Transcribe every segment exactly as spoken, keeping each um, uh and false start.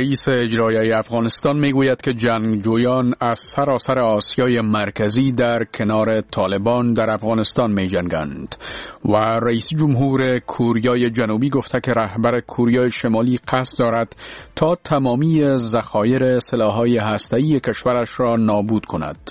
رئیس اجرایی افغانستان میگوید که جنگجویان از سراسر آسیای مرکزی در کنار طالبان در افغانستان می جنگند و رئیس جمهور کوریای جنوبی گفته که رهبر کوریای شمالی قصد دارد تا تمامی ذخایر سلاح‌های هسته‌ای کشورش را نابود کند.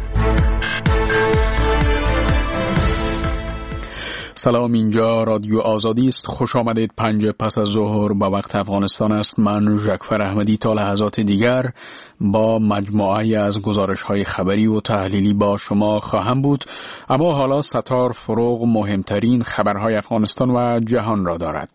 سلام، اینجا رادیو آزادی است. خوش آمدید. پنج پس از ظهر با وقت افغانستان است. من ژکفر احمدی تا لحظات دیگر با مجموعه از گزارش‌های خبری و تحلیلی با شما خواهم بود، اما حالا ستار فروغ مهمترین خبرهای افغانستان و جهان را دارد.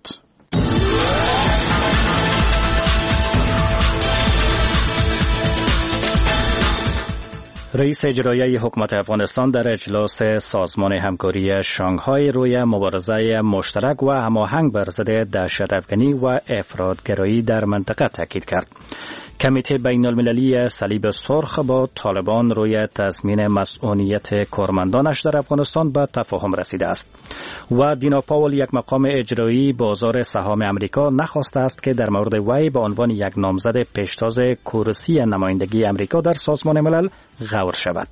رئیس اجرایی حکومت افغانستان در اجلاس سازمان همکاری شانگهای روی مبارزه مشترک و هماهنگ بر ضد دهشت‌افکنی و افراطگرایی در منطقه تاکید کرد. کمیته بین المللی صلیب سرخ با طالبان روی تضمین مسئولیت کارمندانش در افغانستان به تفاهم رسیده است و دینا پاول، یک مقام اجرایی بازار سهام امریکا، نخواسته است که در مورد وی به عنوان یک نامزد پیشتاز کرسی نمایندگی امریکا در سازمان ملل غور شود.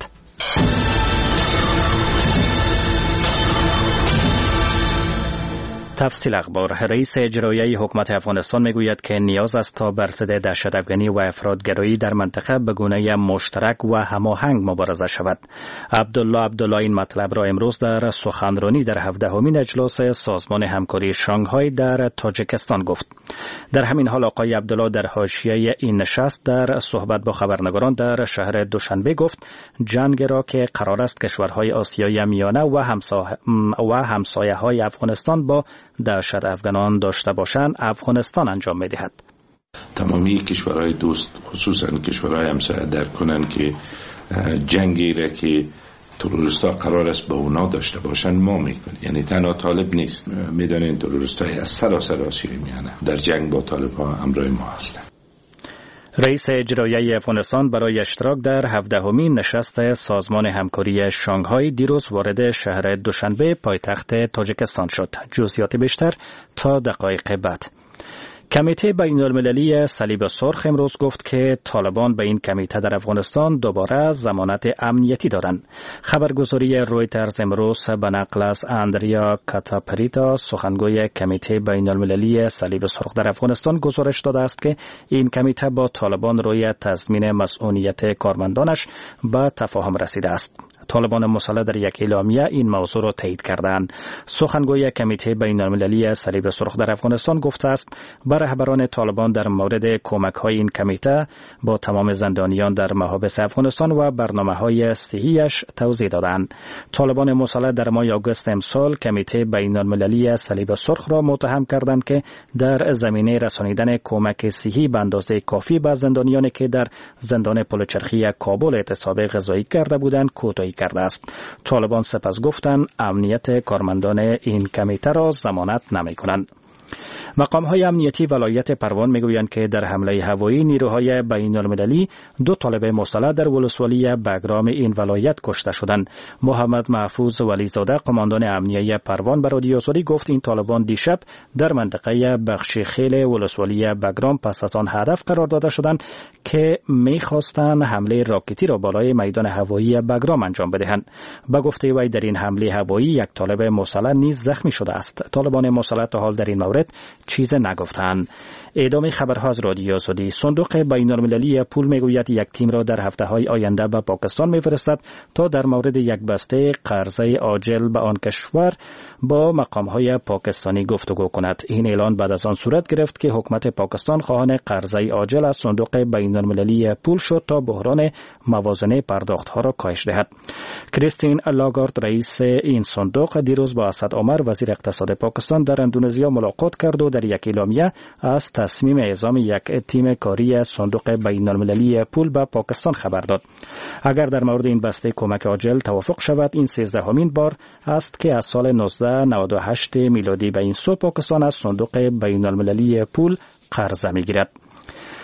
تفصیل اخبار. رئیس اجرایی حکومت افغانستان میگوید که نیاز است تا بر ضد دهشت‌افکنی و افراطگرایی در منطقه به گونه مشترک و هماهنگ مبارزه شود. عبدالله عبدالله این مطلب را امروز در سخنرانی در هفدهمین اجلاس سازمان همکاری شانگهای در تاجیکستان گفت. در همین حال آقای عبدالله در حاشیه این نشست در صحبت با خبرنگاران در شهر دوشنبه گفت جنگ را که قرار است کشورهای آسیای میانه و همسایه و همسایه‌های افغانستان با دهشت افغانان داشته باشند، افغانستان انجام می‌دهد. تمامی کشورهای دوست، خصوصا کشورهای همسایه، درک کنند که جنگی را که تروریست‌ها قرار است با اونا داشته باشند ما میکنیم. یعنی تنها طالب نیست، میدونین تروریست‌های از سراسر آسیای میانه در جنگ با طالب‌ها همراه ما هستند. رئیس اجرایی افغانستان برای اشتراک در هفدهمین نشست سازمان همکاری شانگهای دیروز وارد شهر دوشنبه پایتخت تاجیکستان شد. جزئیات بیشتر تا دقایق بعد. کمیته بین المللی صلیب سرخ امروز گفت که طالبان به این کمیته در افغانستان دوباره ضمانت امنیتی دارند. خبرگزاری رویترز امروز به نقل از اندریا کاتاپریتا، سخنگوی کمیته بین المللی صلیب سرخ در افغانستان، گزارش داده است که این کمیته با طالبان روی تضمین مسئولیت کارمندانش به تفاهم رسیده است. طالبان مسلح در یک اعلامیه این موضوع را تایید کردند. سخنگوی کمیته بین المللی صلیب سرخ در افغانستان گفته است بر رهبران طالبان در مورد کمک‌های این کمیته با تمام زندانیان در محابس افغانستان و برنامه‌های صحیحش توضیح دادند. طالبان مسلح در ماه آگوست امسال کمیته بین المللی صلیب سرخ را متهم کردند که در زمینه رسانیدن کمک صحی به اندازه کافی به زندانیانی که در زندان پلچرخی کابل اعتصاب غذایی کرده بودند کوتاهی کرده است. طالبان سپس گفتند امنیت کارمندان این کمیته را ضمانت نمی‌کنند. مقام‌های امنیتی ولایت پروان میگویند که در حمله هوایی نیروهای بین‌المللی دو طالب مسلح در ولسوالی بگرام این ولایت کشته شدند. محمد محفوظ ولیزاده، قماندان امنیه پروان، به رادیو آزادی گفت این طالبان دیشب در منطقه بخش خیل ولسوالی بگرام پس از آن هدف قرار داده شدند که می‌خواستند حمله راکتی را بالای میدان هوایی بگرام انجام بدهند. به گفته وی در این حمله هوایی یک طالب مسلح نیز زخمی شده است. طالبان مسلح تا حال در این مورد چیز نگفتند. ادامه خبرها از رادیو آزادی. صندوق بین‌المللی پول میگوید یک تیم را در هفته‌های آینده به پاکستان میفرستد تا در مورد یک بسته قرضه عاجل به آن کشور با مقام‌های پاکستانی گفتگو کند. این اعلان بعد از آن صورت گرفت که حکومت پاکستان خواهان قرضه عاجل از صندوق بین‌المللی پول شد تا بحران موازنه پرداخت‌ها را کاهش دهد. کریستین لاگارد، رئیس این صندوق، دیروز با اسد عمر، وزیر اقتصاد پاکستان، در اندونزیا ملاقات کرد و در یک اعلامیه از تصمیم اعزام یک تیم کاری صندوق بین‌المللی پول به پاکستان خبر داد. اگر در مورد این بسته کمک عاجل توافق شود، این سیزدهمین بار است که از سال نوزده نود و هشت میلادی به این سو پاکستان از صندوق بین‌المللی پول قرضه می‌گیرد.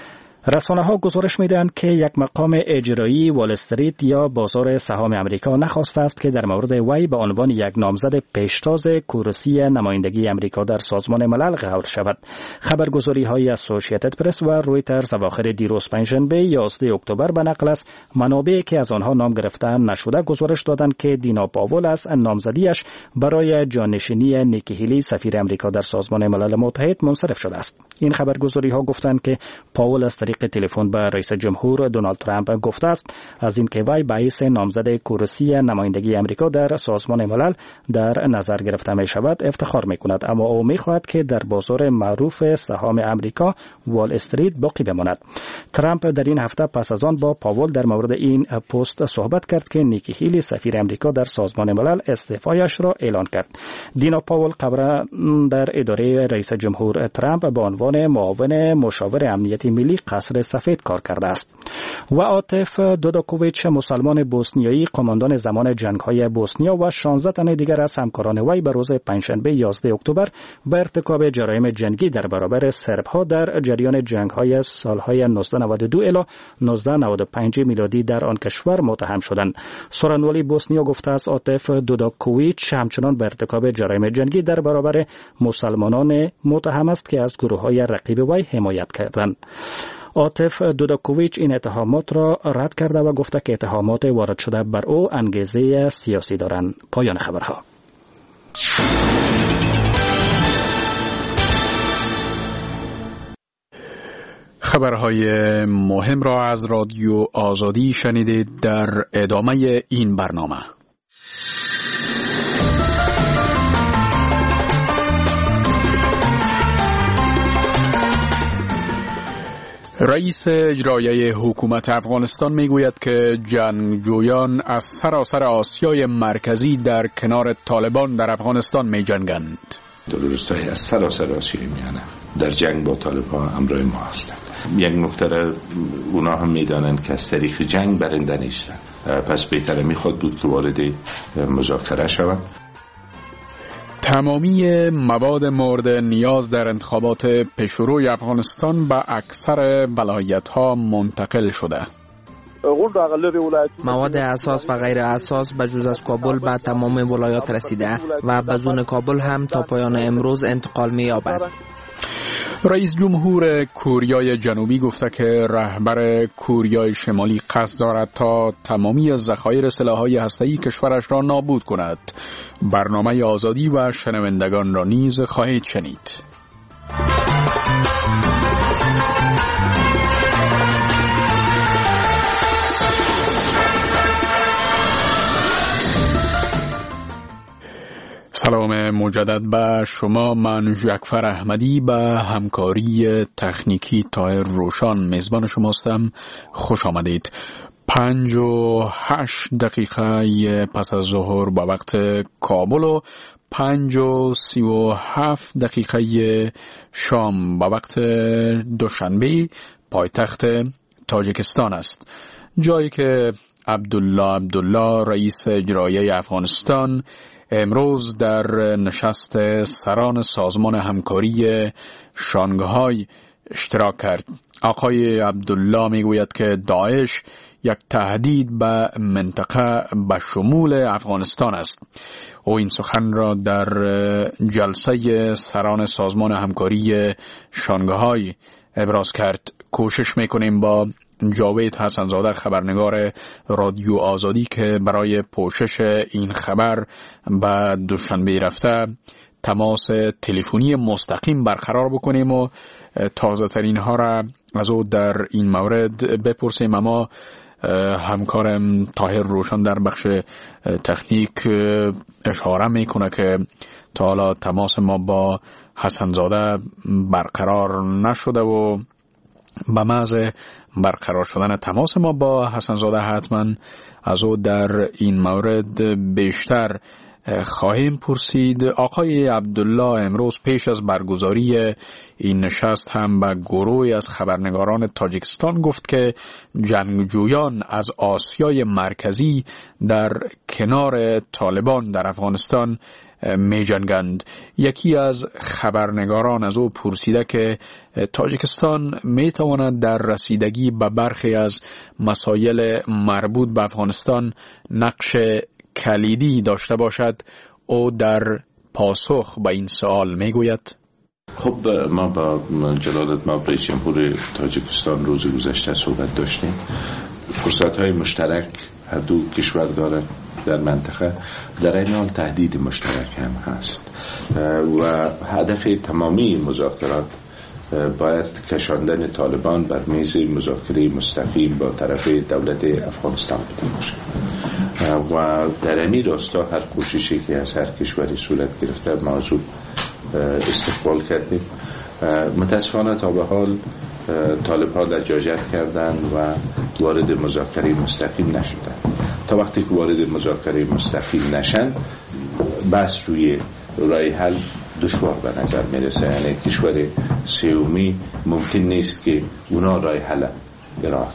رسانه‌ها گزارش می‌دهند که یک مقام اجرایی وال استریت یا بازار سهام آمریکا نخواسته است که در مورد وی به عنوان یک نامزد پیشتاز کرسی نمایندگی آمریکا در سازمان ملل قرار شود. خبرگزاری‌های اسوسییتد پرس و رویترز اواخر دیروز پنجشنبه یازده اکتبر به نقل از منابعی که از آنها نام گرفته نشده گزارش دادند که دینا پاول از نامزدیش برای جانشینی نیکی هیلی سفیر آمریکا در سازمان ملل متحد منصرف شده است. این خبرگزاری‌ها گفتند که پاول از طریق تلفن به رئیس جمهور دونالد ترامپ گفته است از اینکه وی باعث نامزد کرسی نمایندگی آمریکا در سازمان ملل در نظر گرفته می شود افتخار می کند، اما او می خواهد که در بازار معروف سهام آمریکا وال استریت باقی بماند. ترامپ در این هفته پس از آن با پاول در مورد این پست صحبت کرد که نیکی هیلی سفیر آمریکا در سازمان ملل استعفایش را اعلان کرد. دینا پاول قبلا در اداره رئیس جمهور ترامپ به عنوان معاون مشاور امنیت ملی قصر سفید کار کرده است. و عاطف دوداکوویچ مسلمان بوسنیایی قماندان زمان جنگ‌های بوسنیا و شانزده تن دیگر از همکاران وی به روز پنجشنبه یازده اکتبر به ارتکاب جرایم جنگی در برابر سرب‌ها در جریان جنگ‌های سال‌های نوزده نود و دو الی نوزده نود و پنج میلادی در آن کشور متهم شدند. سخنگوی بوسنیا گفته است عاطف دوداکوویچ همچنان به ارتکاب جرایم جنگی در برابر مسلمانان متهم است که از گروه‌های رقیب وی حمایت کردند. عاطف دوداکوویچ این اتهامات را رد کرده و گفته که اتهامات وارد شده بر او انگیزه سیاسی دارند. پایان خبرها. خبرهای مهم را از رادیو آزادی شنیدید. در ادامه این برنامه رئیس اجرایی حکومت افغانستان میگوید که جنگجویان از سراسر آسیای مرکزی در کنار طالبان در افغانستان می جنگند. تروریست‌های از سراسر آسیای میانه در جنگ با طالبان همراه ما هستند. یک نکته را اونا هم میدانند که از طریق جنگ برنده نیستند، پس بهتره میخواد بود که وارد مذاکره شود. تمامی مواد مورد نیاز در انتخابات پیشروی افغانستان به اکثر ولایت‌ها منتقل شده. مواد اساس و غیر اساس به جز از کابل به تمام ولایات رسیده و بدون کابل هم تا پایان امروز انتقال می‌یابد. رئیس جمهور کوریای جنوبی گفته که رهبر کوریای شمالی قصد دارد تا تمامی ذخایر سلاح‌های هسته‌ای کشورش را نابود کند. برنامه آزادی و شنوندگان را نیز خواهید شنید. سلام مجدد به شما. من جعفر احمدی به همکاری تکنیکی طاهر روشان میزبان شماستم. خوش آمدید. پنج و هشت دقیقه پس از ظهر با وقت کابل و پنج و سی و هفت دقیقه شام با وقت دوشنبه پایتخت تاجیکستان است، جایی که عبدالله عبدالله رئیس اجرایی افغانستان امروز در نشست سران سازمان همکاری شانگهای اشتراک کرد. آقای عبدالله میگوید که داعش یک تهدید به منطقه به شمول افغانستان است. او این سخن را در جلسه سران سازمان همکاری شانگهای ابراز کرد. کوشش میکنیم با جاوید حسنزاده خبرنگار رادیو آزادی که برای پوشش این خبر به دوشنبه رفته تماس تلفنی مستقیم برقرار بکنیم و تازه ترین ها را از او در این مورد بپرسیم. اما همکارم طاهر روشن در بخش تکنیک اشاره میکنه که تا حالا تماس ما با حسنزاده برقرار نشده و به محض برقرار شدن تماس ما با حسنزاده حتما از او در این مورد بیشتر خواهیم پرسید. آقای عبدالله امروز پیش از برگزاری این نشست هم به گروهی از خبرنگاران تاجیکستان گفت که جنگجویان از آسیای مرکزی در کنار طالبان در افغانستان می جنگند. یکی از خبرنگاران از او پرسیده که تاجیکستان می تواند در رسیدگی به برخی از مسائل مربوط به افغانستان نقش کلیدی داشته باشد. او در پاسخ به این سوال می گوید: خب ما با جلالت ما رئیس جمهور تاجیکستان روز گذشته صحبت داشتیم. فرصت های مشترک هر دو کشور دارد در منطقه، در این حال تهدید مشترک هم هست و هدف تمامی مذاکرات باید کشاندن طالبان بر میز مذاکره مستقیم با طرف دولت افغانستان بوده باشد و در این راستا هر کوششی که از هر کشوری صورت گرفته موضوع استقبال کردیم. متاسفانه تا به حال طالب ها لجاجت کردند و وارد مذاکره مستقیم نشدند. تا وقتی که وارد مذاکره مستقیم نشن بس روی راه حل دشوار به نظر میرسه. یعنی کشور سومی ممکن نیست که اونا راه حل ارائه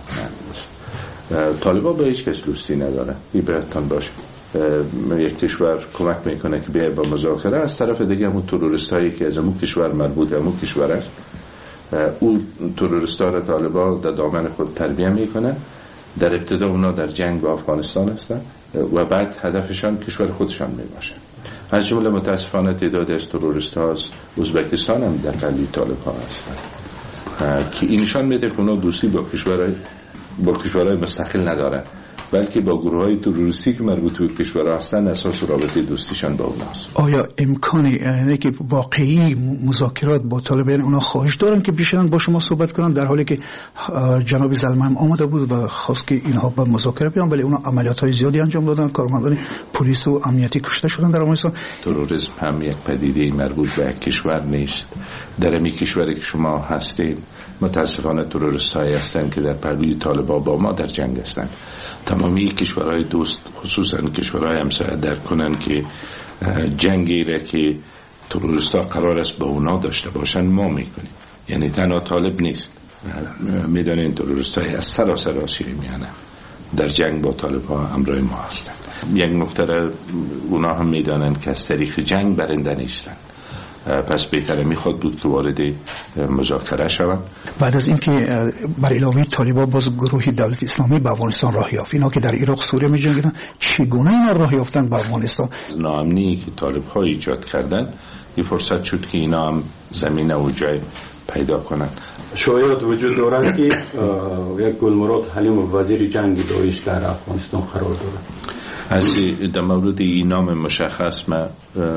کنند. طالبان با هیچ کس دوستی نداره، این بهتون باشه. یک کشور کمک میکنه که بیاید با مذاکره، از طرف دیگه همون تروریست هایی که از همون کشور مربوط همون کشور است اون تروریست ها را طالبان در دامن خود تربیه میکنه. در ابتدا اونا در جنگ با افغانستان هستن و بعد هدفشان کشور خودشان میباشه. از جمله متاسفانه تعدادی از تروریست ها از ازبکستان هم در قلبی طالب ها هستن که اینشان میده که اونا دوستی با کشورهای با کشورهای مستقل ندارن، بلکه با گروه های تروریستی که مربوط به کشورها هستن اساس رابطه دوستیشان با اوناست. آیا امکانی یعنی که واقعی مذاکرات با طالبان اونا خواهش دارن که بیشترن با شما صحبت کنن، در حالی که جناب زلمه هم آمده بود و خواست که اینها با مذاکره بیان، ولی اونا عملیات های زیادی انجام دادن، کارمندان پلیس و امنیتی کشته شدن در افغانستان. تروریسم هم یک پدیده مربوط به یک کشور نیست. در این کشوری که شما هستید متاسفانه تروریست هایی هستند که در پهلوی طالبان با ما در جنگ هستند. تمامی کشورهای دوست خصوصا کشورهای همسایه درک کنن که جنگی را که تروریست ها قرار است با اونا داشته باشن ما میکنیم. یعنی تنها طالب نیست، میدانین تروریست های از سراسر آسیای میانه در جنگ با طالب ها همراه ما هستند. یک نکته را اونا هم میدانن که از طریق جنگ برنده نیستن، پس بهتره میخواد بود که وارد مذاکره شوند. بعد از اینکه بر علاوه طالبان باز گروهی دولت اسلامی به افغانستان راه یافت، اینا که در عراق سوریه می‌جنگیدن، چگونه اینا راه یافتن به افغانستان؟ ناامنی که طالب ها ایجاد کردن این فرصت شد که اینا هم زمینه و جای پیدا کنن. شایعات وجود دارد که یک گلمراد حلیم وزیر جنگ داعش در افغانستان قرار دارد. از در مورد این نام مشخص من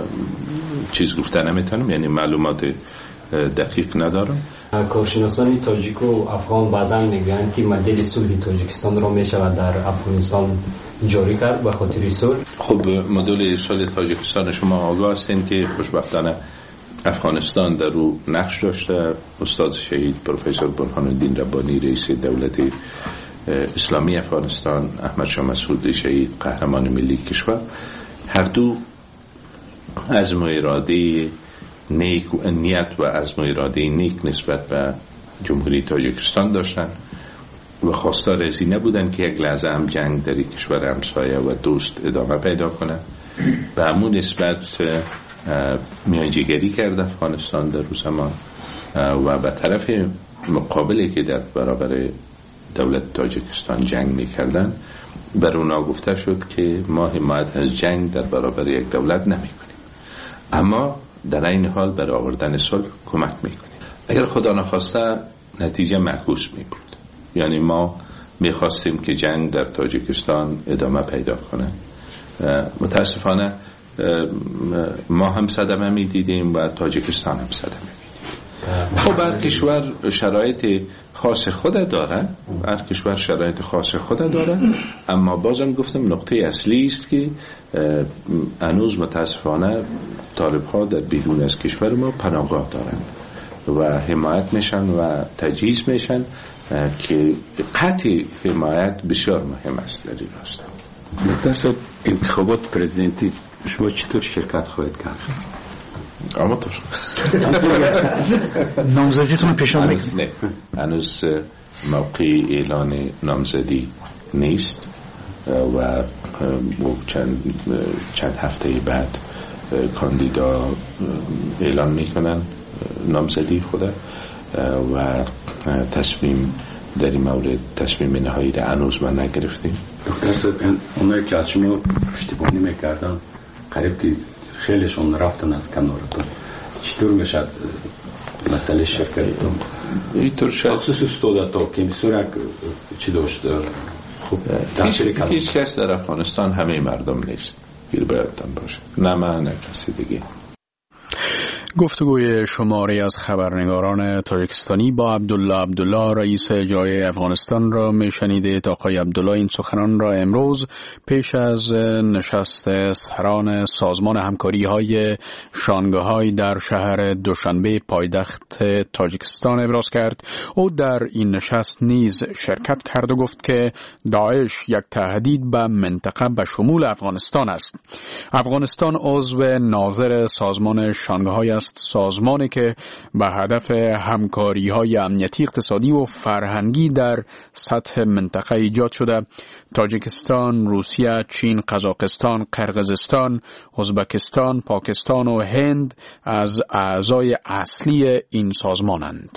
چیز گفته نمیتونم، یعنی معلومات دقیق ندارم. کارشناسان تاجیک و افغان بعضا میگن که مدل صلح تاجیکستان را میشود در افغانستان جاری کرد به خاطر صلح. خب مدل صلح تاجیکستان شما آگاه هستین که خوشبختانه افغانستان در رو نقش داشته. استاد شهید پروفسور برهان الدین ربانی رئیس دولت اسلامی افغانستان، احمد شاه مسعود شهید قهرمان ملی کشور، هر دو عزم و اراده نیک و نیت و عزم و اراده نیک نسبت به جمهوری تاجیکستان داشتن و خواستار از این نبودن که یک لحظه هم جنگ در کشور همسایه و دوست ادامه پیدا کنه. به همون نسبت میانجیگری کرد افغانستان در روز زمان و به طرف مقابلی که در برابر دولت تاجیکستان جنگ میکردن بر اونا گفته شد که ما حمایت از جنگ در برابر یک دولت نمی کنیم، اما در این حال برای آوردن صلح کمک میکنیم. اگر خدا نخواسته نتیجه معکوس می بود، یعنی ما میخواستیم که جنگ در تاجیکستان ادامه پیدا کنه. متاسفانه ما هم صدمه میدیدیم و تاجیکستان هم صدمه میدیدیم. خب هر کشور شرایط خاص خود داره، هر کشور شرایط خاص خود داره، اما بازم گفتم نقطه اصلی است که هنوز متاسفانه طالب ها در بیرون از کشور ما پناهگاه دارن و حمایت میشن و تجهیز میشن که قطع حمایت بسیار مهم است در این راستا. دکتر صاحب، انتخابات پرزیدنتی شما چطور شرکت خواهید کرد؟ اما طور نامزدیتون پیش آمد؟ نه، هنوز موقع اعلان نامزدی نیست و چند چند هفته بعد کاندیدا اعلان میکنن نامزدی خود و تصمیم در این مورد تصمیم نهایی را هنوز ما نگرفتیم. دکتر اونایی که از شما پشتیبانی میکردن قریب که خیلیشون رفتن از کنارتون، چطور میشد مسئله شرکتتون؟ اینطور شد خصوص استودتا که بسیار چی داشت؟ خب هیچ کس در افغانستان همه مردم نیست، گیر بایدتان باشه، نه من نه کسی دیگه. گفتگوی شماری از خبرنگاران تاجیکستانی با عبدالله عبدالله رئیس اجرایی افغانستان را میشنیدید. آقای عبدالله این سخنان را امروز پیش از نشست سران سازمان همکاری های شانگهای در شهر دوشنبه پایتخت تاجیکستان ابراز کرد. او در این نشست نیز شرکت کرد و گفت که داعش یک تهدید به منطقه به شمول افغانستان است. افغانستان عضو ناظر سازمان شانگهای است، سازمانی که به هدف همکاری‌های امنیتی، اقتصادی و فرهنگی در سطح منطقه ایجاد شده. تاجیکستان، روسیه، چین، قزاقستان، قرقیزستان، ازبکستان، پاکستان و هند از اعضای اصلی این سازمانند.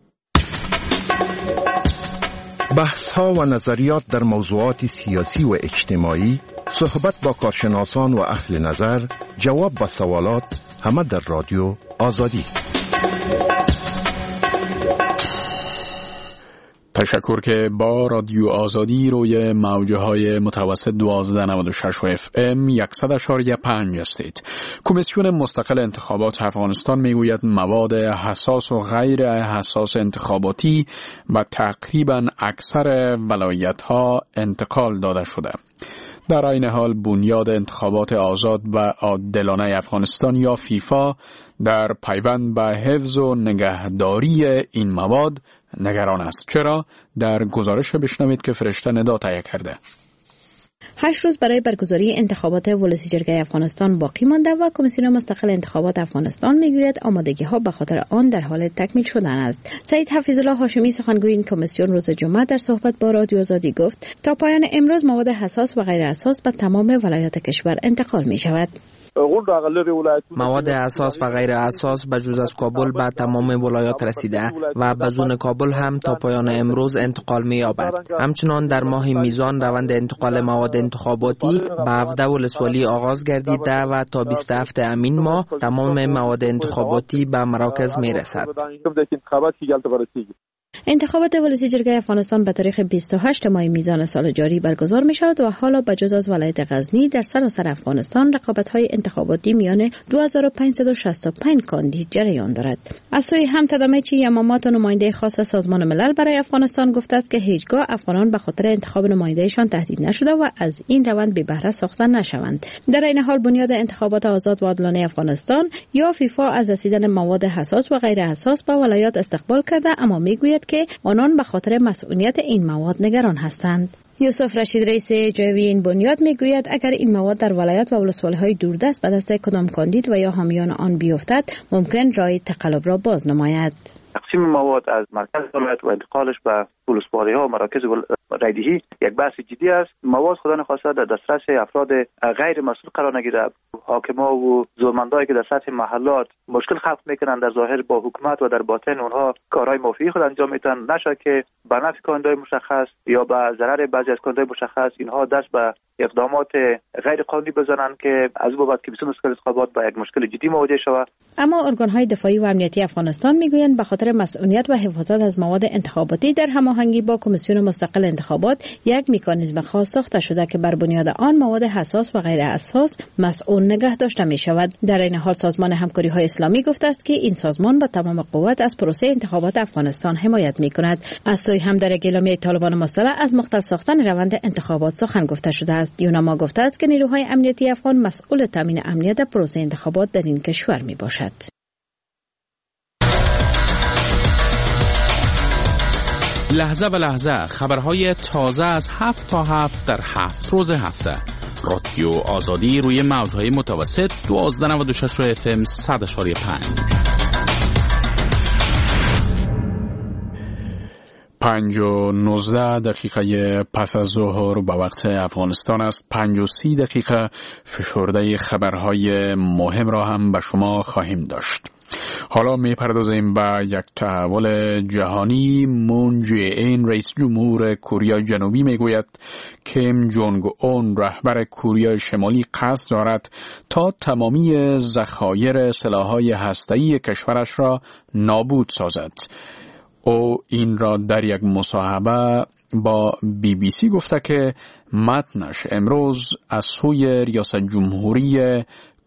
بحث‌ها و نظریات در موضوعات سیاسی و اجتماعی، صحبت با کارشناسان و اهل نظر، جواب به سوالات، همه در رادیو آزادی. تشکر که با رادیو آزادی روی موجه های متوسط دوازده نود و شش و اف ام صد و یک و پنج هستید. کمیسیون مستقل انتخابات افغانستان میگوید مواد حساس و غیر حساس انتخاباتی و تقریبا اکثر ولایت ها انتقال داده شده. در این حال بنیاد انتخابات آزاد و عادلانه افغانستان یا فیفا در پیوند به حفظ و نگهداری این مواد نگران است. چرا؟ در گزارش بشنوید که فرشته ندا تهیه کرده. هشت روز برای برگزاری انتخابات ولسی جرگه افغانستان باقی مانده و کمیسیون مستقل انتخابات افغانستان میگوید آمادگی ها به خاطر آن در حال تکمیل شدن است. سید حفیظالله هاشمی سخنگوی این کمیسیون روز جمعه در صحبت با رادیو آزادی گفت تا پایان امروز مواد حساس و غیر حساس به تمام ولایات کشور انتقال می شود. مواد اساس و غیر اساس به جز از کابل به تمام ولایات رسیده و بزون کابل هم تا پایان امروز انتقال می یابد. همچنان در ماه میزان روند انتقال مواد انتخاباتی به هفده ولسوالی آغاز گردیده و تا بیست و هفت امین ماه تمام مواد انتخاباتی به مراکز می رسد. انتخابات ولسی جرگه افغانستان به تاریخ بیست و هشت ماه میزان سال جاری برگزار می شود و حالا بجز از ولایت غزنی در سراسر افغانستان رقابت‌های انتخاباتی میان دو هزار و پانصد و شصت و پنج کاندید جریان دارد. از سوی هم تدامیچی یمامات نماینده خاص سازمان ملل برای افغانستان گفته است که هیچگاه افغانان به خاطر انتخاب نمایندهشان تهدید نشده و از این روند بی بهره ساخته نشوند. در این حال بنیاد انتخابات آزاد و عادلانه افغانستان یا فیفا از رسیدن مواد حساس و غیر حساس به ولایات استقبال کرده، اما میگوید که آنان به خاطر مسئولیت این مواد نگران هستند. یوسف رشید رئیس اجرایی این بنیاد میگوید اگر این مواد در ولایت و ولسوالی‌های دوردست به دست کدام کاندید و یا حامیان آن بیفتد ممکن راه تقلب را باز نماید. تقسیم مواد از مرکز ولایت و انتقالش به ولسوالی‌ها و مراکز رایدهی یک بحث جدی است. مواد خدا نخواسته در دسترس افراد غیر مسئول قرار نگیره. حاکما و زورمندایی که در سطح محلات مشکل خلق میکنن در ظاهر با حکومت و در باطن اونها کارهای مافیایی خود انجام میدن، نشه که به نفع کاندیدای مشخص یا به ضرر بعضی از کاندیدای مشخص اینها دست به اقدامات غیر قانونی بزنن که از بابت کمیسیون مستقل انتخابات با یک مشکل جدی مواجه شود. اما ارگان‌های دفاعی و امنیتی افغانستان میگویند به خاطر مسئولیت و حفاظت از مواد انتخاباتی در هماهنگی با کمیسیون مستقل انتخابات یک مکانیزم خاص ساخته شده که بر بنیاد آن مواد حساس و غیر حساس مسئول نگه داشته می شود. در این حال سازمان همکاری‌های اسلامی گفته است که این سازمان با تمام قوت از پروسه انتخابات افغانستان حمایت می کند. از سوی هم در اعلامیه طالبان مسلح از مختل ساختن روند انتخابات سخن گفته شده است. یوناما گفته است که نیروهای امنیتی افغان مسئول تامین امنیت پروسه انتخابات در این کشور می باشد. لحظه به لحظه خبرهای تازه از هفت تا هفت در هفت روز هفته. رادیو آزادی روی موجهای متوسط دوازده نود و شش و اف ام صد و پنج. پنج و نوزده دقیقه پس از ظهر به وقت افغانستان است. پنج و سی دقیقه فشرده خبرهای مهم را هم به شما خواهیم داشت. حالا می پردازیم به یک تحول جهانی. مون جی این رئیس جمهور کره جنوبی می گوید کیم جونگ اون رهبر کره شمالی قصد دارد تا تمامی ذخایر سلاح‌های هسته‌ای کشورش را نابود سازد. او این را در یک مصاحبه با بی بی سی گفته که متنش امروز از سوی ریاست جمهوری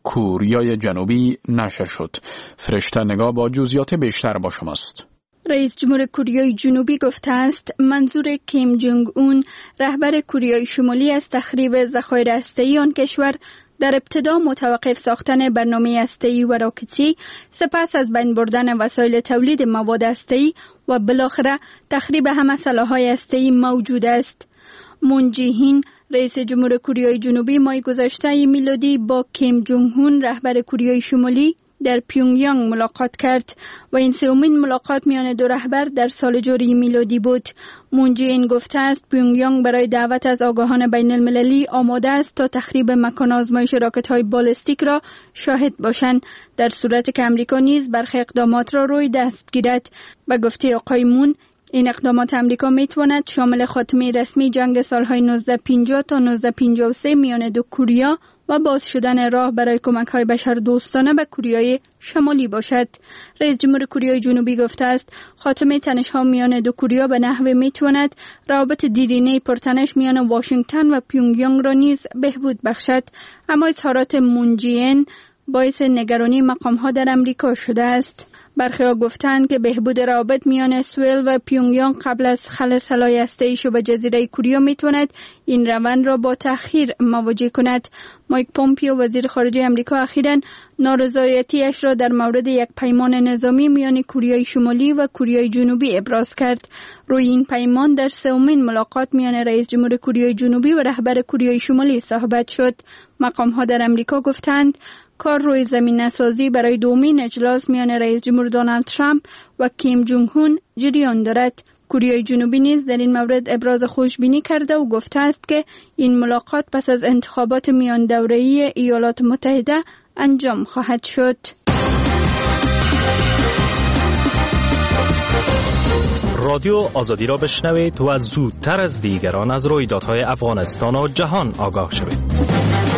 کره جنوبی نشر شد. فرشته نگاه با جزئیات بیشتر با شماست. رئیس جمهور کره جنوبی گفته است منظور کیم جونگ اون رهبر کره شمالی از تخریب ذخایر هسته‌ای آن کشور در ابتدا متوقف ساختن برنامه هسته‌ای و راکتی، سپس از بین بردن وسایل تولید مواد هسته‌ای و بالاخره تخریب همه سلاح‌های هسته‌ای موجود است. مون جی این رئیس جمهور کره جنوبی ماه گذشته میلادی با کیم جونگ اون رهبر کره شمالی در پیونگیانگ ملاقات کرد و این سومین ملاقات میان دو رهبر در سال جاری میلادی بود. مون جی این گفته است پیونگیانگ برای دعوت از آگاهان بین المللی آماده است تا تخریب مکان آزمایش راکت های بالستیک را شاهد باشند، در صورت که امریکا نیز برخی اقدامات را روی دست گیرد. و گفته آقای مون این اقدامات امریکا میتواند شامل خاتمه رسمی جنگ سالهای نوزده پنجاه تا نوزده پنجاه و سه میان دو کره و باز شدن راه برای کمک‌های بشردوستانه به کره شمالی باشد. رئیس جمهور کره جنوبی گفته است خاتمه تنش‌ها میان دو کره به نحوی میتواند روابط دیرینه پرتنش میان واشنگتن و پیونگیانگ را نیز بهبود بخشد. اما اظهارات مون جی این باعث نگرانی مقام‌ها در امریکا شده است. برخی‌ها گفتند که بهبود روابط میان سوئل و پیونگیانگ قبل از خلع سلاح هسته‌ایش به جزیره کره میتواند این روند را با تأخیر مواجه کند. مایک پومپیو وزیر خارجه امریکا اخیراً نارضایتیش را در مورد یک پیمان نظامی میان کره شمالی و کره جنوبی ابراز کرد. روی این پیمان در سومین ملاقات میان رئیس جمهور کره جنوبی و رهبر کره شمالی صحبت شد. مقام‌ها در امریکا گفتند کار روی زمین سازی برای دومین اجلاس میان رئیس جمهور دونالد ترامپ و کیم جونگ اون جریان دارد. کره جنوبی نیز در این مورد ابراز خوشبینی کرده و گفته است که این ملاقات پس از انتخابات میان دوره‌ای ایالات متحده انجام خواهد شد. رادیو آزادی را بشنوید و زودتر از دیگران از رویدادهای افغانستان و جهان آگاه شوید.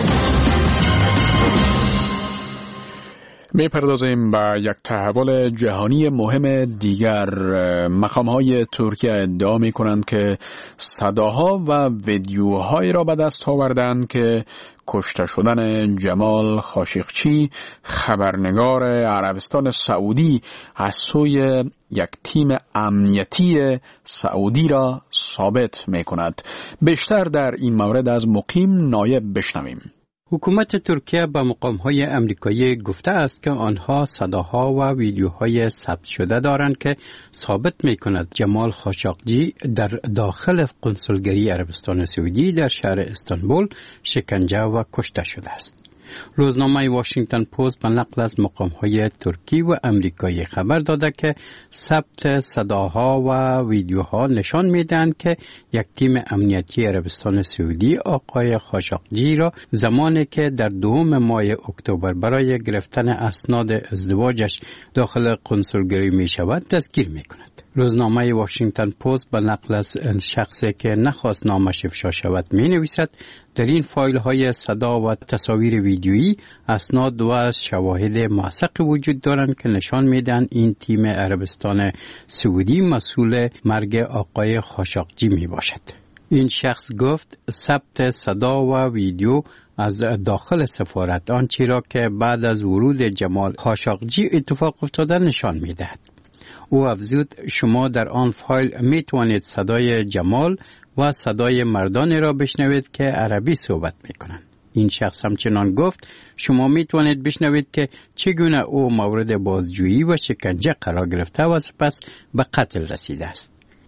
می پردازیم به یک تحول جهانی مهم دیگر. مقام‌های ترکیه ادعا می کنند که صداها و ویدیوهایی را به دست آوردند که کشته شدن جمال خاشقچی خبرنگار عربستان سعودی از سوی یک تیم امنیتی سعودی را ثابت می کند. بیشتر در این مورد از مقیم نایب بشنویم. حکومت ترکیه به مقام‌های امریکایی گفته است که آنها صداها و ویدیوهای ثبت شده دارند که ثابت می‌کند جمال خاشقچی در داخل قنصلگری عربستان سعودی در شهر استانبول شکنجه و کشته شده است. روزنامه واشنگتن پست به نقل از مقام‌های ترکی و امریکایی خبر داده که ثبت صداها و ویدیوها نشان می‌دهند که یک تیم امنیتی عربستان سعودی آقای خاشقچی را زمانی که در دوم ماه اکتبر برای گرفتن اسناد ازدواجش داخل قنصلگری می‌شود دستگیر می‌کند. روزنامه واشنگتن پست به نقل از شخصی که نخواست نامش افشا شود می‌نویسد در این فایل های صدا و تصاویر ویدیویی اسناد و شواهد موثق وجود دارند که نشان میدن این تیم عربستان سعودی مسئول مرگ آقای خاشقچی می باشد. این شخص گفت ثبت صدا و ویدیو از داخل سفارت آنچه را که بعد از ورود جمال خاشقچی اتفاق افتاده نشان میدهد. او افزود شما در آن فایل می توانید صدای جمال و صدای مردانی را بشنوید که عربی صحبت میکنند. این شخص همچنان گفت شما می توانید بشنوید که چگونه او مورد بازجویی و شکنجه قرار گرفته و سپس به قتل رسیده است.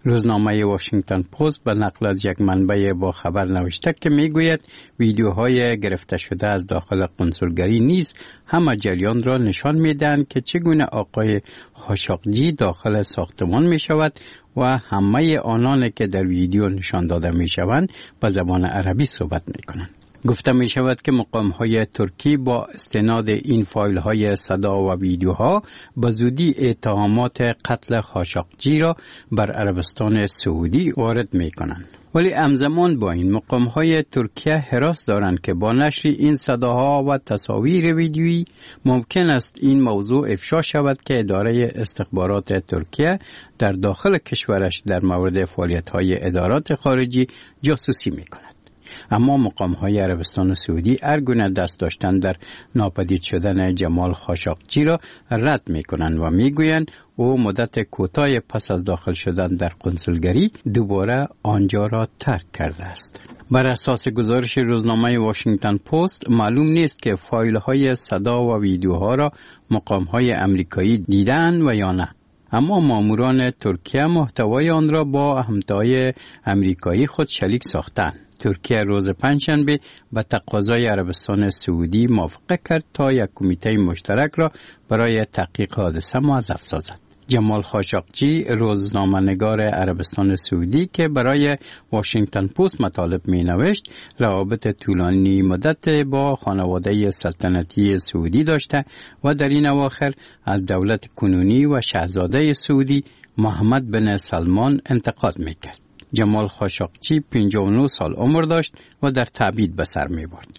روزنامه واشنگتن پست به نقل از یک منبع با خبر نوشته که میگوید ویدیوهای گرفته شده از داخل کنسولگری نیز همه جریان را نشان میدن که چگونه آقای خاشقجی داخل ساختمان می شود و همه آنان که در ویدیو نشان داده می شوند به زبان عربی صحبت می کنند. گفته می شود که مقام های ترکی با استناد این فایل های صدا و ویدیوها به زودی اتهامات قتل خاشقجی را بر عربستان سعودی وارد می کنند. ولی همزمان با این مقام های ترکیه حراس دارند که با نشر این صداها و تصاویر ویدیویی ممکن است این موضوع افشا شود که اداره استخبارات ترکیه در داخل کشورش در مورد فعالیت های ادارات خارجی جاسوسی می کند. اما مقام های عربستان سعودی هرگونه دست داشتن در ناپدید شدن جمال خاشقجی را رد می کنند و می گویند او مدت کوتاه پس از داخل شدن در کنسولگری دوباره آنجا را ترک کرده است. بر اساس گزارش روزنامه واشنگتن پست معلوم نیست که فایل های صدا و ویدیوها را مقام های امریکایی دیدن و یا نه. اما ماموران ترکیه محتوای آن را با همتای امریکایی خود شریک ساختند. ترکیه روز پنجشنبه به تقاضای عربستان سعودی موافقت کرد تا یک کمیته مشترک را برای تحقیق حادثه موظف سازد. جمال خاشقجی روزنامه‌نگار عربستان سعودی که برای واشنگتن پست مطالب می نوشت روابط طولانی مدت با خانواده سلطنتی سعودی داشته و در این اواخر از دولت کنونی و شاهزاده سعودی محمد بن سلمان انتقاد می کرد. جمال خاشقجی پنجاه و نه سال عمر داشت و در تعبید به سر می برد.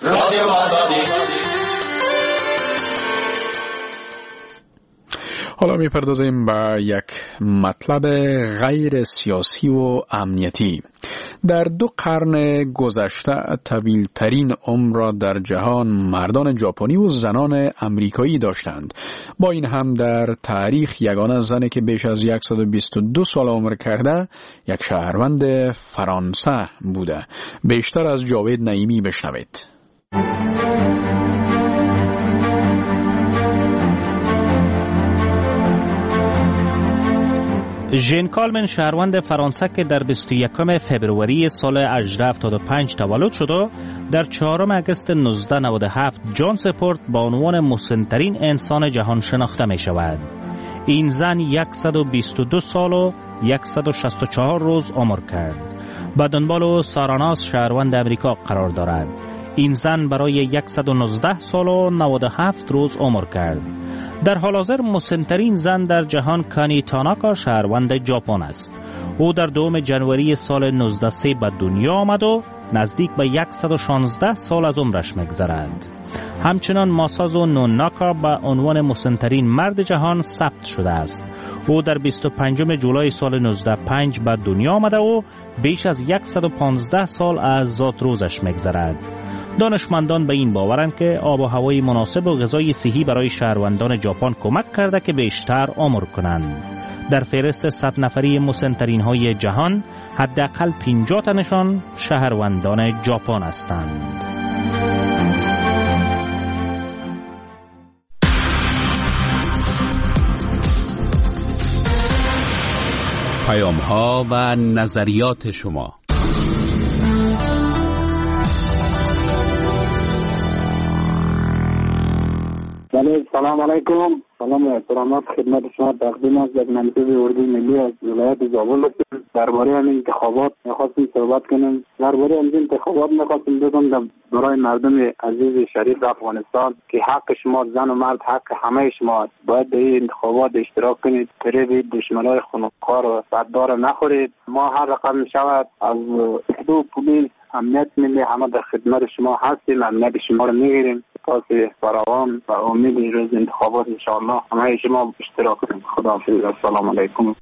حالا میپردازیم به یک مطلب غیر سیاسی و امنیتی. در دو قرن گذشته طویل ترین عمر را در جهان مردان ژاپنی و زنان امریکایی داشتند. با این هم در تاریخ یگانه زنی که بیش از صد و بیست و دو سال عمر کرده یک شهروند فرانسه بوده. بیشتر از جاوید نعیمی بشنوید. ژن کالمن شهروند فرانسه که در بیست و یکم فوریه سال هزار و هشتصد و هفتاد و پنج تولد شد و در چهارم آگوست نوزده نود و هفت جان سپورت با عنوان مسن‌ترین انسان جهان شناخته می شود. این زن صد و بیست و دو سال و صد و شصت و چهار روز عمر کرد. به دنبال ساراناس شهروند امریکا قرار دارد. این زن برای صد و نوزده سال و نود و هفت روز عمر کرد. در حال حاضر مسن‌ترین زن در جهان کانی تاناکا شهروند ژاپن است. او در دوم جنوری سال نوزده صد به دنیا آمد و نزدیک به صد و شانزده سال از عمرش می‌گذرد. همچنان ماسازو نوناکا به عنوان مسن‌ترین مرد جهان ثبت شده است. او در بیست و پنجم جولای سال نوزده صد و پنج به دنیا آمده و بیش از صد و پانزده سال از ذات روزش می‌گذرد. دانشمندان به این باورند که آب و هوای مناسب و غذای صحی برای شهروندان ژاپن کمک کرده که بیشتر عمر کنند. در فهرست صد نفری مسن‌ترین های جهان حداقل پنجاه تنشان شهروندان ژاپن هستند. پیام ها و نظریات شما. بله، سلام علیکم. سلام و احترامات خدمت شما تقدیم است. یک منطقه اردوی ملی از ولایت زابل هستیم. درباره همین انتخابات می‌خواستیم صحبت کنیم. درباره همین انتخابات می‌خواستیم بگم برای مردم عزیز شریف افغانستان که حق شما زن و مرد حق همه شما است. باید در این انتخابات اشتراک کنید. فریب دشمنای خونخوار و بددار نخورید. ما هر رقم می‌شود از دو پلیس امنیت ملی همه در خدمت شما هستیم. امنیت شما رو میگیریم. پاس فراوان و امید روز انتخابات انشاءالله همه شما اشتراک کنید. خداحافظ. السلام علیکم.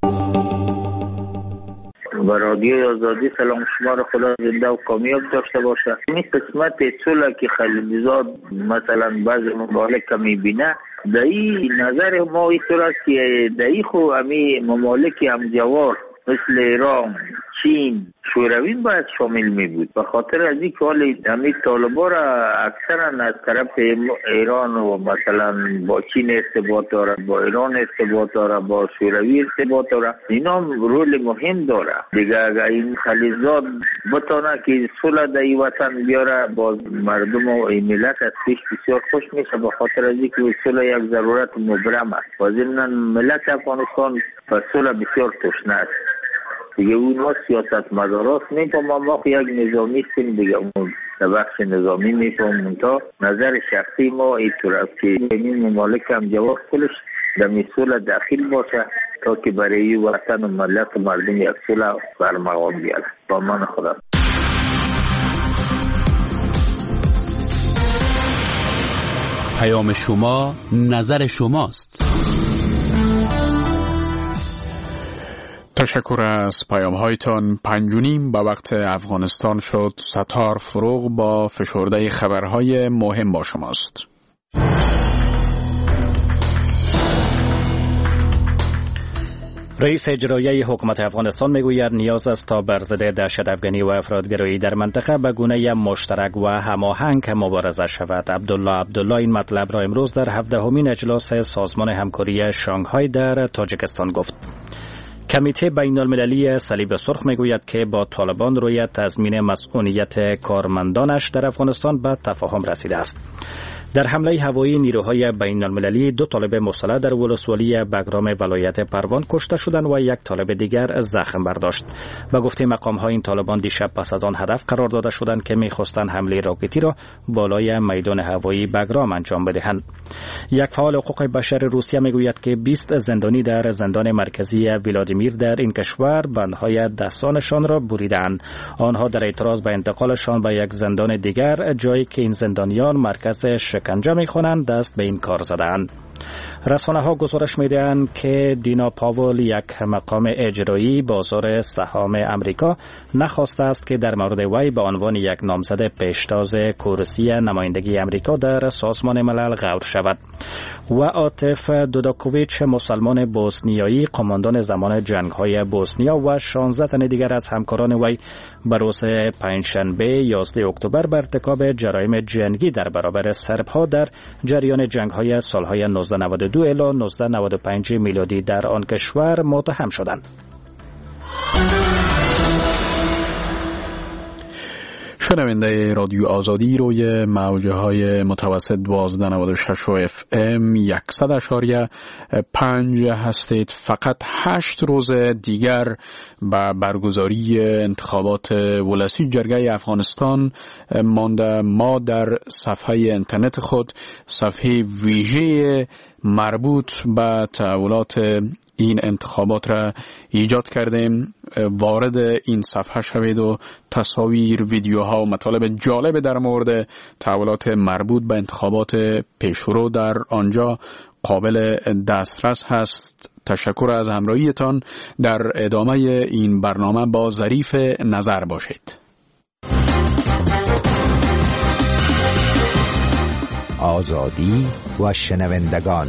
و رادیو آزادی سلام شما رو خدا زنده و کامیاب داشته باشه. این قسمت طوله که خلیلزاد مثلا بعض ممالک که میبینه در این نظر ما اینطور است که در این خو همی ممالک همجوار مثل ایران، چین، شوروی باید شامل می بود. به خاطر از این که حال همین طالبا را اکثرا از طرف ایران و مثلا با چین ارتباط داره، با ایران ارتباط داره، با شوروی ارتباط داره، اینا رول مهم داره دیگه. اگر این خلیزات بتونه که صلح در این وطن بیاره با مردم و ملت از پیش بسیار خوش میشه، به خاطر از این که صلح یک ضرورت مبرم است و ضمن ملت افغانستان و صلح بسیار تشنه است دیگه. اون ما سیاست مداراست میفهمم، ما یک نظامی هستیم دیگه، اون بخش نظامی میفهمم. تا نظر شخصی ما اینطور است که این ممالک هم جواب خودش در صلح داخل باشه تا که برای وطن و ملت و مردم یک صلح برمقام بیاره. با من خدا. پیام شما، نظر شماست. تشکر از پیام هایتان. پنج و نیم به وقت افغانستان شد. ستار فروغ با فشرده خبرهای مهم با شماست. رئیس اجرایی حکومت افغانستان میگوید نیاز است تا بر ضد دهشت‌افکنی و افراطگرایی در منطقه به گونه مشترک و هماهنگ مبارزه شود. عبدالله عبدالله این مطلب را امروز در هفدهمین اجلاس سازمان همکاری شانگهای در تاجیکستان گفت. کمیته بین المللی صلیب سرخ میگوید که با طالبان روی تضمین مسئولیت کارمندانش در افغانستان به تفاهم رسیده است. در حمله هوایی نیروهای بین المللی دو طالب مسلح در ولسوالی بگرام ولایت پروان کشته شدند و یک طالب دیگر زخم برداشت. به گفته مقام‌ها این طالبان دیشب پس از آن هدف قرار داده شدند که می‌خواستند حمله راکتی را بالای میدان هوایی بگرام انجام بدهند. یک فعال حقوق بشر روسیه میگوید که بیست زندانی در زندان مرکزی ولادیمیر در این کشور بندهای دستانشان را بریدند. آنها در اعتراض به انتقالشان به یک زندان دیگر، جایی که این زندانیان مرکز شکنجه می‌کنند، دست به این کار زدند. رسانه‌ها گزارش می‌دهند که دینا پاول، یک مقام اجرایی بازار سهام امریکا، نخواسته است که در مورد وی به عنوان یک نامزد پیشتاز کرسی نمایندگی امریکا در سازمان ملل غور شود. و عاطف دوداکوویچ، مسلمان بوسنیایی، قماندان زمان جنگ‌های بوسنیا و شانزده تن دیگر از همکاران وی به روز پنجشنبه یازده اکتبر بر ارتکاب جرایم جنگی در برابر سرب‌ها در جریان جنگ‌های سال‌های نوزده نود و دو الی نوزده نود و پنج میلادی در آن کشور متهم شدند. شنونده رادیو آزادی روی موجه های متوسط دوازده نود و شش و اف ام صد اشاریه پنج هستید. فقط هشت روز دیگر به برگزاری انتخابات ولسی جرگه افغانستان مانده. ما در صفحه اینترنت خود صفحه ویژه مربوط به تحولات این انتخابات را ایجاد کردیم. وارد این صفحه شوید و تصاویر، ویدیوها و مطالب جالب در مورد تحولات مربوط به انتخابات پیشرو در آنجا قابل دسترس هست. تشکر از همراهیتان. در ادامه این برنامه با ظریف نظر باشید. آزادی و شنوندگان.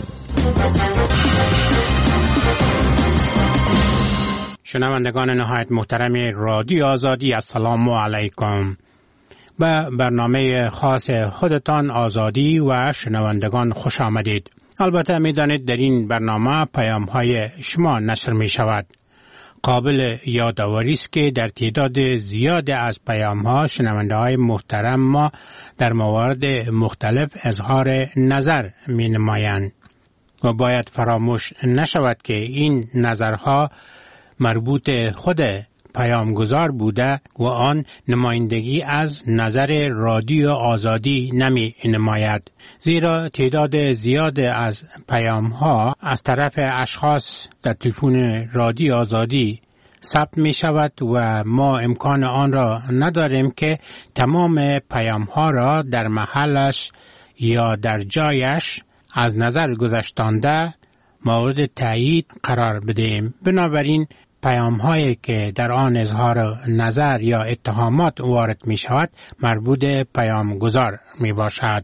شنوندگان نهایت محترم رادیو آزادی، السلام علیکم. به برنامه خاص خودتان آزادی و شنوندگان خوش آمدید. البته می دانید در این برنامه پیام های شما نشر می شود. قابل یادآوری است که در تعداد زیاد از پیام ها شنونده های محترم ما در موارد مختلف اظهار نظر می نمایند و باید فراموش نشود که این نظرها مربوط خود پیامگذار بوده و آن نمایندگی از نظر رادیو آزادی نمی نماید، زیرا تعداد زیاد از پیام ها از طرف اشخاص در تلفن رادیو آزادی ثبت می شود و ما امکان آن را نداریم که تمام پیام ها را در محلش یا در جایش از نظر گذاشتانده مورد تایید قرار بدهیم. بنابراین پیام هایی که در آن اظهار نظر یا اتهامات وارد می شود مربوط پیام گذار می باشد.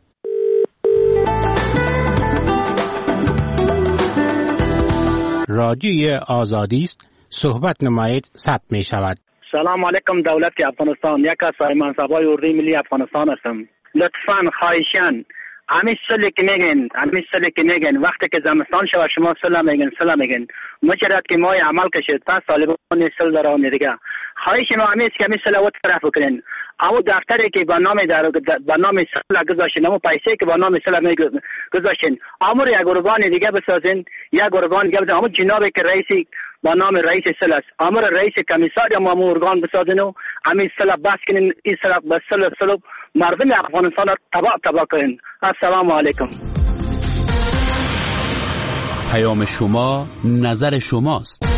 رادیوی آزادی است، صحبت نمایید ثبت می شود. سلام علیکم دولت افغانستان. یک از منصبای اردوی ملی افغانستان هستم. لطفاً خواهشاً همین سلی که میگن همین سلی که میگن وقتی که زمستان شود شما سلا میگن سلا میگن مجرد که مای عمل کشید پس طالبان سل دارن دیگه. خواهش ما همیشه که همین سلا و طرف بکنین. اما دفتری که با نام در با نام سلا گذاشتین، اما پیسه که با نام سلا گذاشتین، امر یک ارگان دیگه بسازین، یک ارگان دیگه بسازین. اما جنابی که رئیس با نام رئیس سلا است، امر رئیس کمیسار یا امر ارگان بسازین و همین سلا بس کنین. این سلا بس سلا سلا مردم افغانستان تباه تباه کنین. السلام علیکم. پیام شما نظر شماست.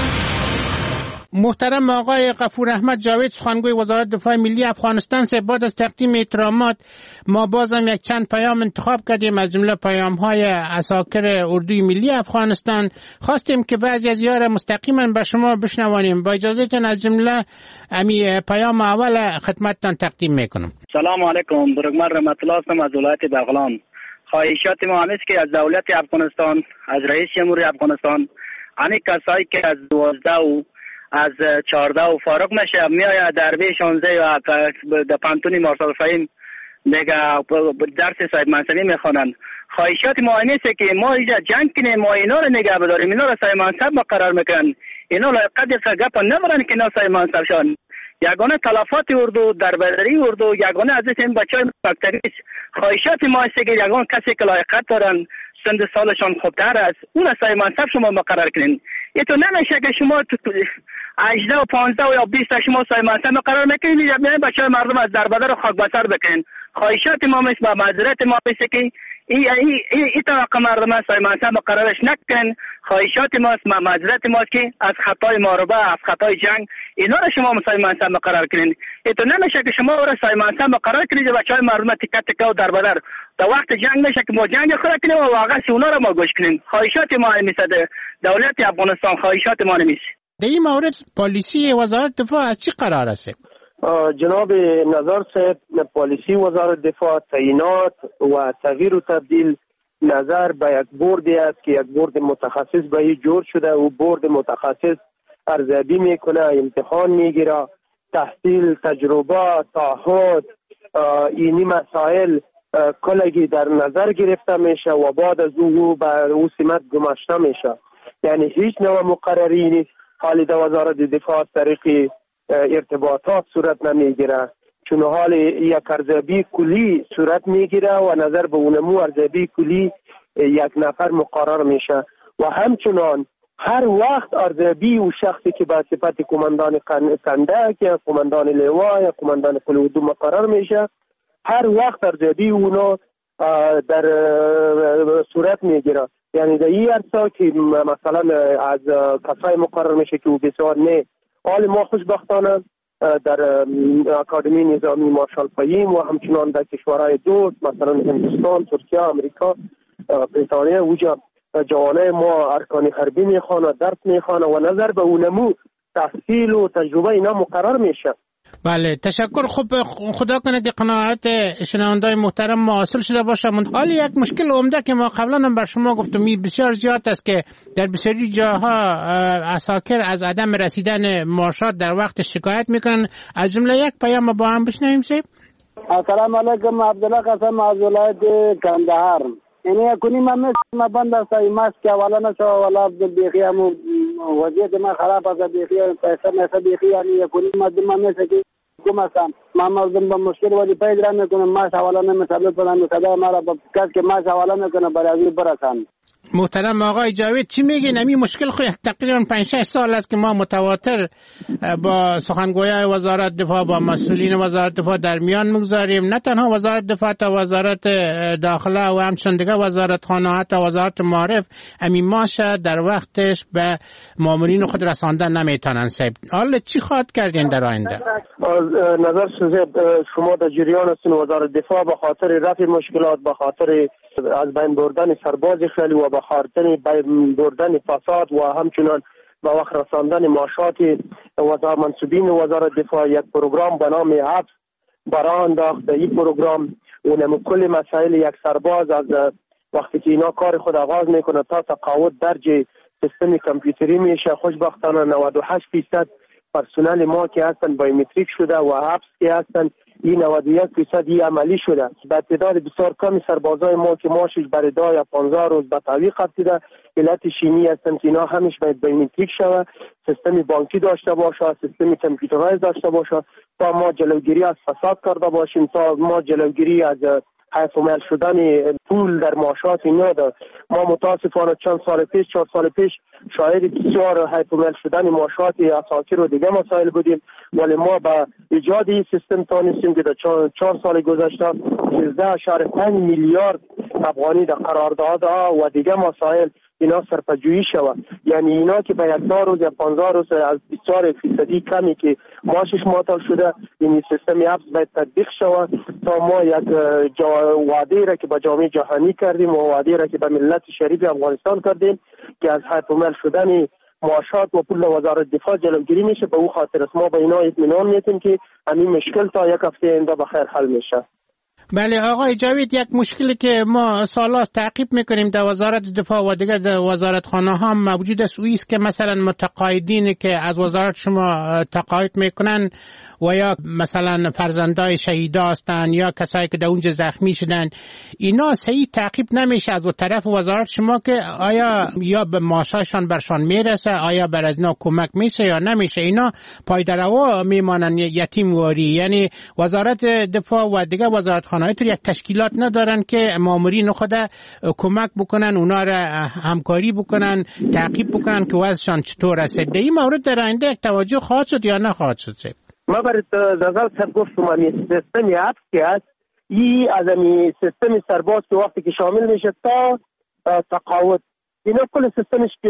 محترم آقای غفور احمد جاوید، سخنگوی وزارت دفاع ملی افغانستان، سه بعد از تقدیم احترامات ما بازم یک چند پیام انتخاب کردیم از جمله پیام های عساکر اردوی ملی افغانستان. خواستیم که بعضی از یار مستقیما به شما بشنوانیم. با اجازهتون از جمله امی پیام اول خدمتتان تقدیم میکنم. سلام علیکم. برگمر رحمت الله هستم از ولایت بغلان. خواهشات ما همیست که از دولت افغانستان، از رئیس جمهوری افغانستان، همین کسایی که از دوازده و از چهارده و فارغ میشه میآید در بی شانزده و در پانتونی مارشال فهیم میگه درس صاحب منصبی میخوانن. خواهشات ما همیست که ما اینجا جنگ کنیم، ما اینا رو نگه بداریم، اینا رو صاحب منصب مقرر میکنن، اینا لایقت گپ نبرن که اینا صاحب منصب شان. یگانه تلفات اردو در بدری اردو یگانه از این بچهای مکتبی. خواهشات ما است که یگانه کسی که لایقت دارن، سند سالشان خوبتر است، اون صاحب منصب شما مقرر کنین. یه تو نمیشه که شما هجده و پانزده و یا بیست شما صاحب منصب مقرر میکنین، یا بچهای مردم از در بدر خاک بسر بکنین. خواهشات ما است با معذرت ما است که این این این توقع مردم صاحب منصب مقررش نکن. خواهشات ما است ما معذرت ما است که از خطای ماربه، از خطای جنگ اینا رو شما صاحب منصب مقرر کنین. این تو نمیشه که شما رو صاحب منصب مقرر کنید بچهای مردم تکه تکه و در بدر در وقت جنگ میشه که ما جنگ خورا کنیم و واقعا اونا رو ما گوش کنیم. خواهشات ما نمیشه دولت افغانستان، خواهشات ما نمیشه. در این مورد پالیسی وزارت دفاع از چی قرار است؟ جناب نظر صاحب، پالیسی وزارت دفاع تعیینات و تغییر و تبدیل نظر به یک بوردی است که یک بورد متخصص به این جور شده و بورد متخصص ارزیابی میکنه، امتحان میگیره، تحصیل، تجربه، تعهد، اینی مسائل کلگی در نظر گرفته میشه و بعد از او به او سمت گماشته میشه. یعنی هیچ نوع مقرری نیست. حالی در وزارت دفاع از طریق ارتباطات صورت نمیگیره، چون حال یک ارزیابی کلی صورت میگیره و نظر به اونمو ارزیابی کلی یک نفر مقرر میشه و همچنان هر وقت ارزیابی و شخصی که به صفت کماندان کندک یا کماندان لوا یا کماندان قل اردو مقرر میشه، هر وقت ارزیابی اونا در صورت میگیره. یعنی در این عرصه که مثلا از کسای مقرر میشه که او بسیار نه حال ما خوشبختانه در اکادمی نظامی مارشال فهیم و همچنان در کشورهای دوست مثلا هندوستان، ترکیه، امریکا، بریتانیا اوجا جوانه ما ارکان حربی میخوانه، درس میخوانه و نظر به اونمو تحصیل و تجربه اینا مقرر میشه. بله، تشکر. خب خدا کنه که قناعت شنوندای محترم ما حاصل شده باشه. حالا یک مشکل عمده که ما قبلا هم بر شما گفتم بسیار زیاد است که در بسیاری جاها عساکر از عدم رسیدن معاشات در وقت شکایت میکنن. از جمله یک پیام با هم بشنویم سیب. السلام علیکم. عبدالله قسم از ولایت کندهار. یعنی کنی من ما بند است ایماس که اولا نشو ولا بیخی هم وضعیت ما خراب است، بیخی پیسه نشه بیخی. یعنی کنی مردم ما میشه که کوم هستم ما مردم با مشکل ولی پیدا نمیکنم، ما اولا نمیتونم بدم صدا ما را با کس که ما اولا نمیکنه برای برسان. محترم آقای جاوید چی میگین؟ همین مشکل خو تقریبا پنج شش سال است که ما متواتر با سخنگویان وزارت دفاع با مسئولین وزارت دفاع در میان میگذاریم، نه تنها وزارت دفاع تا وزارت داخله و همچنین دیگه وزارت خانه تا وزارت معارف همین ماشه در وقتش به مامورین خود رساندن نمیتونن. صاحب حالا چی خواهد کردین در آینده؟ نظر شما در جریان هستین وزارت دفاع به خاطر رفع مشکلات، به خاطر از بین بردن سرباز خیلی و به خاطر بین بردن فساد و همچنان به وقت رساندن معاشات وزارت منصوبین وزارت دفاع یک پروگرام به نام حفظ برای انداخت. این پروگرام اونم کل مسائل یک سرباز از وقتی که اینا کار خود آغاز میکنه تا تقاعد درج سیستم کامپیوتری میشه. خوشبختانه نود و هشت درصد پرسنل ما که هستن بایومتریک شده و حبس که هستن این نود و یک درصد عملی شده. به تعداد بسیار کمی سربازای ما که ماشش برای ده یا پانزده روز به تعویق رفتیده، علت شیمی هستن که اینا همیشه باید بایومتریک شود، سیستم بانکی داشته باشه، سیستم کامپیوترایز داشته باشه تا ما جلوگیری از فساد کرده باشیم، تا ما جلوگیری از حیف و میل شدن پول در معاشات اینا دار. ما متاسفانه چند سال پیش چهار سال پیش شاهد بسیار حیف و میل شدن معاشات اساکر و دیگه مسائل بودیم، ولی ما به ایجاد این سیستم تانستیم که در چهار سال گذشته سیزده اشاره پنج میلیارد افغانی در قراردادها و دیگه مسائل اینا سرپجویی شود. یعنی اینا که به یک روز یا پانزده روز از بسیار فیصدی کمی که معاشش معطل شده، این سیستم حبس باید تطبیق شود تا ما یک وعده را که به جامعه جهانی کردیم و وعده را که به ملت شریف افغانستان کردیم که از حیف و میل شدن معاشات و پول وزارت دفاع جلوگیری میشه، به او خاطر است ما به اینا اطمینان میدیم که همین مشکل تا یک هفته آینده بخیر حل میشه. بله آقای جاوید، یک مشکلی که ما سالاست تعقیب میکنیم در وزارت دفاع و دیگر در وزارت خانه ها موجود است، او است که مثلا متقاعدین که از وزارت شما تقاعد میکنن و یا مثلا فرزندای شهیدا هستن یا کسایی که در اونجا زخمی شدن، اینا صحیح تعقیب نمیشه از طرف وزارت شما که آیا یا به معاششان برشان میرسه، آیا بر از اینا کمک میشه یا نمیشه؟ اینا پایدروا میمانن یتیم واری. یعنی وزارت دفاع و دیگر وزارت خانه یک تشکیلات ندارن که مامورین خود کمک بکنن، اونا را همکاری بکنن، تعقیب بکنن که وضعشان چطور است. در این مورد در آینده یک توجه خواهد شد یا نخواهد شد؟ ما برای نظر سر گفتم این سیستمی حبس که هست، این از این سیستم سرباز که وقتی که شامل میشه تا تقاعد، اینا کل سیستمش که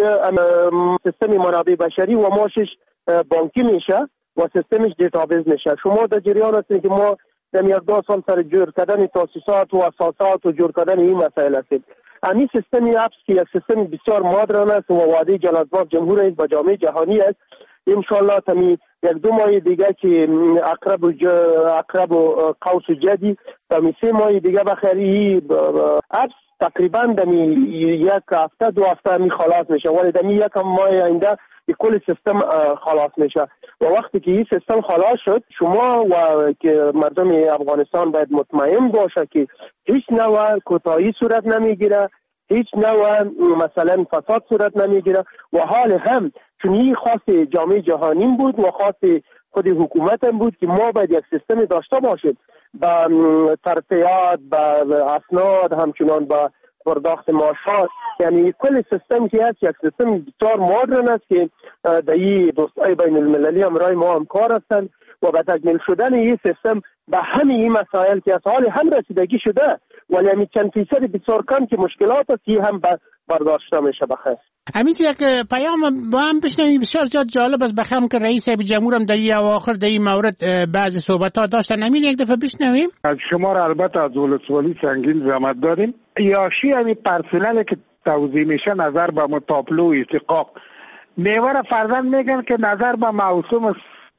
سیستم منابع بشری و ماشش بانکی میشه و سیستمش دیتابیز میشه. شما در جریان هستید که ما در یک دو سال سر جور کردن تاسیسات و اساسات و جور کردن این مسائل هستید. همین سیستمی حبس که یک سیستم بسیار مدرن است و وعده جلال‌آباد جمهور رئیس به جامعه جهانی است، انشالله تمی یک دو ماه دیگه که اقرب و ج... اقرب و قوس و جدی تمی سه ماه دیگه بخیری حبس تقریبا دمی یک هفته دو هفته می خلاص میشه، ولی دمی یک ماه آینده کل سیستم خلاص میشه و وقتی که این سیستم خلاص شد شما و که مردم افغانستان باید مطمئن باشه که هیچ نوع کوتاهی صورت نمیگیره، هیچ نوع مثلا فساد صورت نمیگیره و حال هم چون این خاص جامعه جهانی بود و خاص خود حکومت هم بود که ما باید یک سیستم داشته باشیم با ترفیعات، با اسناد، همچنان با پرداخت معاشات. یعنی کل سیستم که هست یک سیستم بسیار مدرن است که در این دوستای بین المللی همراه ما همکار هستند و به تکمیل شدن این سیستم به همین این مسائل که از حال هم رسیدگی شده، ولی همین چند فیصد بسیار کم که مشکلات است این هم برداشته میشه. بخیر همین یک پیام با هم بشنویم بسیار زیاد جالب است. بخیرم که رئیس جمهور هم در این اواخر در این مورد بعضی صحبت ها داشتن، همین یک دفعه بشنویم. از شما را البته از ولسوالی سنگین زحمت داریم. یاشی همین پرسنل که توضیح میشه نظر به متابلو استحقاق میوه فرزند میگن که نظر به موسم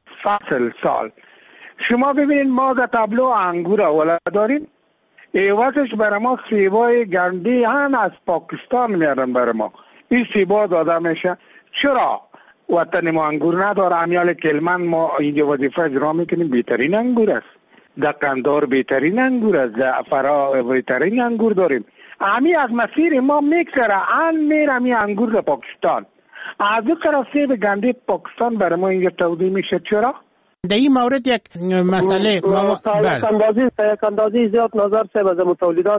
فصل سال. شما ببینید ما در تابلو انگور اول داریم، ایوازش برای ما سیبای گندی هم از پاکستان میارن برای ما. این سیبا داده میشه. چرا وطن ما انگور نداره؟ امیال کلمن ما اینجا وظیفه اجرا میکنیم، بهترین انگور است. در قندار بهترین انگور است، در فرا بهترین انگور داریم. امی از مسیر ما میگذره ان میره می انگور در پاکستان. از او طرف سیب گندی پاکستان برای ما اینجا توضیح میشه. چرا؟ در این مورد یک مسئله اندازی اندازی زیاد نظر سه از تولیدات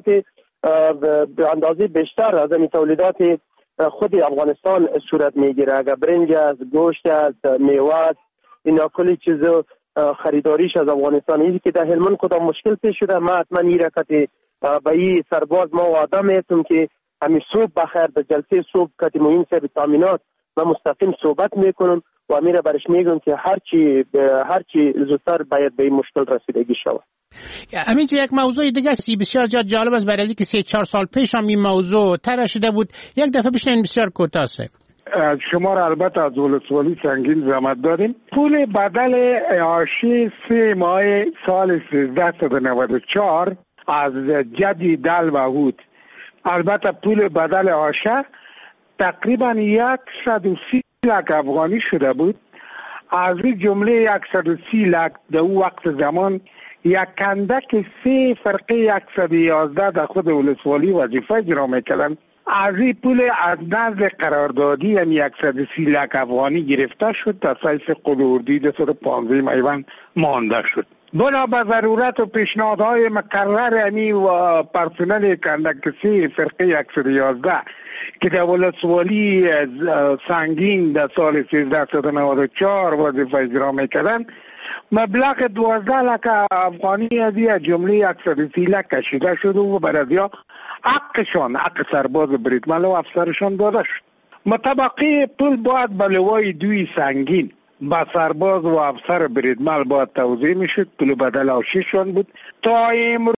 به اندازی بیشتر از این تولیدات خود افغانستان صورت میگیره. اگر برنج است، گوشت است، میوه است، اینا کلی چیز خریداریش از افغانستان. اینی که در هلمند کدام مشکل پیش شده، ما حتما این رکتی به این سرباز ما وعده میتونم که همین صبح بخیر در جلسه صبح کتی مهم سه تامینات ما مستقیم صحبت میکنم و امیره برش میگم که هرچی هرچی زودتر باید به این مشکل رسیدگی شود. همین یک موضوع دیگه سی بسیار جالب است، برای اینکه سه چهار سال پیش هم این موضوع طرح شده بود. یک دفعه بشنوید بسیار کوتاه است. شما را البته از ولسوالی سنگین زحمت داریم. پول بدل اعاشی سه ماه سال سیزده و نود و چهار از جدی دل و هود، البته پول بدل آشه تقریبا یک صد و سی لک افغانی شده بود. از این جمله صد و سی لک در او وقت زمان یک کندک سه فرقه صد و یازده در خود ولسوالی وظیفه اجرا میکردن. از این پول از نزد قراردادی هم صد و سی لک افغانی گرفته شد تا سایس قلوردی در صد و پانزده میوان مانده شد. بنا به ضرورت و پیشنهادهای مکرر امی و پرسنل کندک سه فرقه صد و یازده که در ولسوالی سنگین در سال سیزده نود و چهار وظیفه اجرا میکردن، مبلغ دوازده لک افغانی از این جمله صد و سی لک کشیده شد و بر از یا حقشان، حق سرباز بریدمل و افسرشان داده شد. مطابقی پول باید به لوای دوی سنگین با سرباز و افسر بریدمل باید توزیع میشد. پول بدل آشیشان بود تا امروز